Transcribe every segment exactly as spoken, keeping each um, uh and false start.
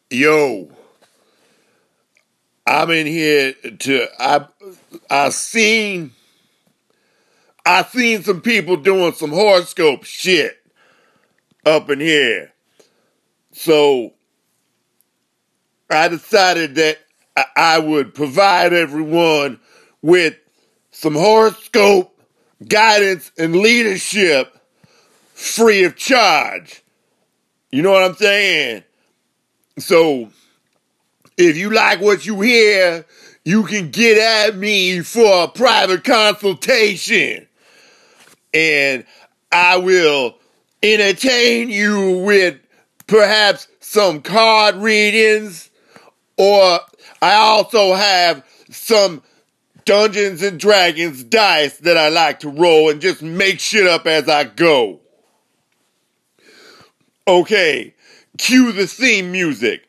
Yo, I'm in here to I I seen I seen some people doing some horoscope shit up in here. So I decided that I, I would provide everyone with some horoscope guidance and leadership free of charge. You know what I'm saying? So if you like what you hear, you can get at me for a private consultation. And I will entertain you with perhaps some card readings, or I also have some Dungeons and Dragons dice that I like to roll and just make shit up as I go. Okay, cue the theme music.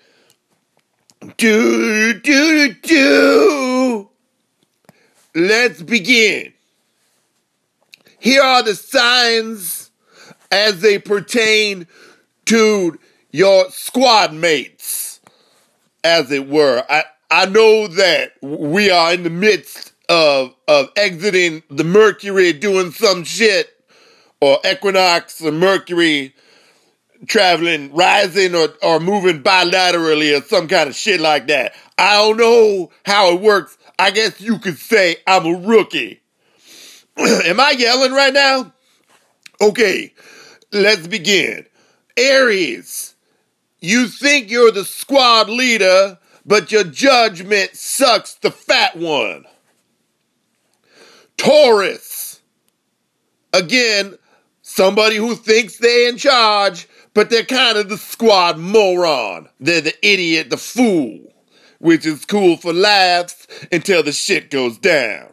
Do, do, do. Let's begin. Here are the signs as they pertain to your squad mates, as it were. I, I know that we are in the midst of, of exiting the Mercury doing some shit, or equinox or Mercury traveling, rising or, or moving bilaterally or some kind of shit like that. I don't know how it works. I guess you could say I'm a rookie. Am I yelling right now? Okay, let's begin. Aries, you think you're the squad leader, but your judgment sucks the fat one. Taurus, again, somebody who thinks they're in charge, but they're kind of the squad moron. They're the idiot, the fool, which is cool for laughs until the shit goes down.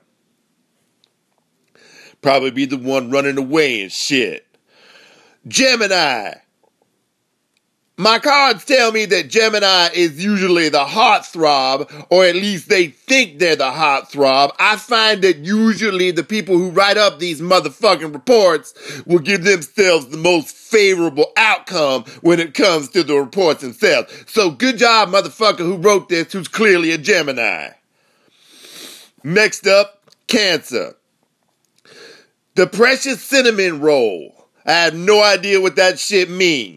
Probably be the one running away and shit. Gemini. My cards tell me that Gemini is usually the heartthrob, or at least they think they're the heartthrob. I find that usually the people who write up these motherfucking reports will give themselves the most favorable outcome when it comes to the reports themselves. So good job, motherfucker who wrote this, who's clearly a Gemini. Next up, Cancer. The precious cinnamon roll. I have no idea what that shit means.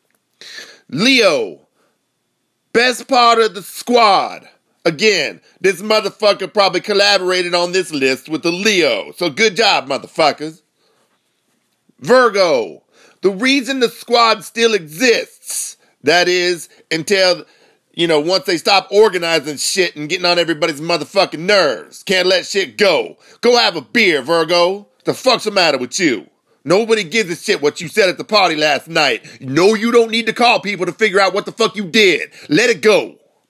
Leo, best part of the squad. Again, this motherfucker probably collaborated on this list with the Leo. So good job, motherfuckers. Virgo, the reason the squad still exists, that is, until, you know, once they stop organizing shit and getting on everybody's motherfucking nerves. Can't let shit go. Go have a beer, Virgo. The fuck's the matter with you? Nobody gives a shit what you said at the party last night. No, you don't need to call people to figure out what the fuck you did. Let it go.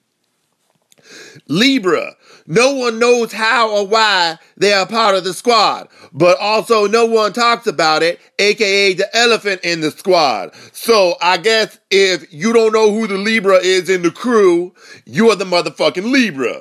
Libra, no one knows how or why they are part of the squad, but also no one talks about it, aka the elephant in the squad. So I guess if you don't know who the Libra is in the crew, you are the motherfucking Libra.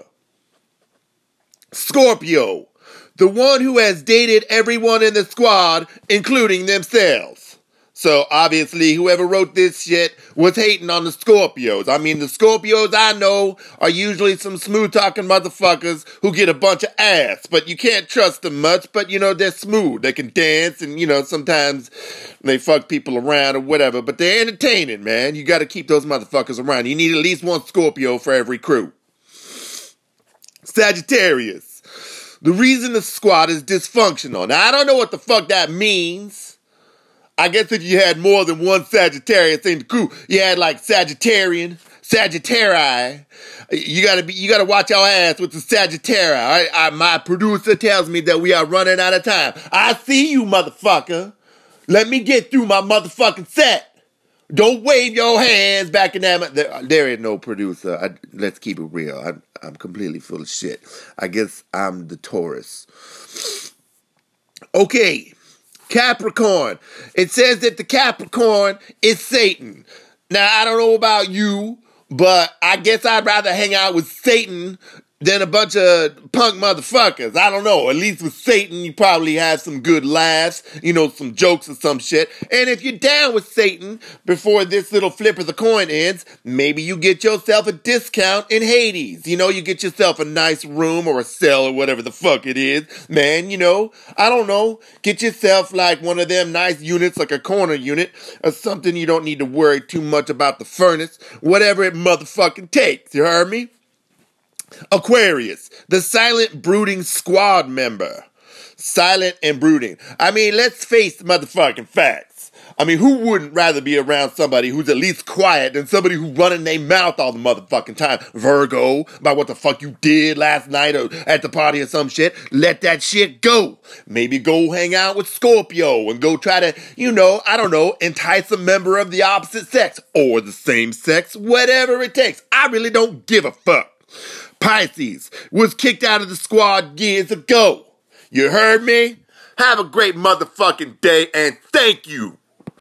Scorpio, the one who has dated everyone in the squad, including themselves. So, obviously, whoever wrote this shit was hating on the Scorpios. I mean, the Scorpios I know are usually some smooth-talking motherfuckers who get a bunch of ass. But you can't trust them much, but, you know, they're smooth. They can dance, and, you know, sometimes they fuck people around or whatever. But they're entertaining, man. You gotta keep those motherfuckers around. You need at least one Scorpio for every crew. Sagittarius. The reason the squad is dysfunctional. Now, I don't know what the fuck that means. I guess if you had more than one Sagittarius in the crew, you had like Sagittarian, Sagittari. You gotta be, you gotta watch your ass with the Sagittari. I, I, my producer tells me that we are running out of time. I see you, motherfucker. Let me get through my motherfucking set. Don't wave your hands back in that. There, there is no producer. I, let's keep it real. I'm, I'm completely full of shit. I guess I'm the Taurus. Okay, Capricorn. It says that the Capricorn is Satan. Now, I don't know about you, but I guess I'd rather hang out with Satan than a bunch of punk motherfuckers. I don't know. At least with Satan, you probably have some good laughs, you know, some jokes or some shit. And if you're down with Satan before this little flip of the coin ends, maybe you get yourself a discount in Hades. You know, you get yourself a nice room or a cell or whatever the fuck it is. Man, you know, I don't know. Get yourself like one of them nice units, like a corner unit or something. You don't need to worry too much about the furnace. Whatever it motherfucking takes. You heard me? Aquarius, the silent brooding squad member. Silent and brooding. I mean, let's face the motherfucking facts. I mean, who wouldn't rather be around somebody who's at least quiet than somebody who's running their mouth all the motherfucking time? Virgo, about what the fuck you did last night or at the party or some shit. Let that shit go. Maybe go hang out with Scorpio and go try to, you know, I don't know, entice a member of the opposite sex or the same sex, whatever it takes. I really don't give a fuck. Pisces was kicked out of the squad years ago. You heard me? Have a great motherfucking day and thank you.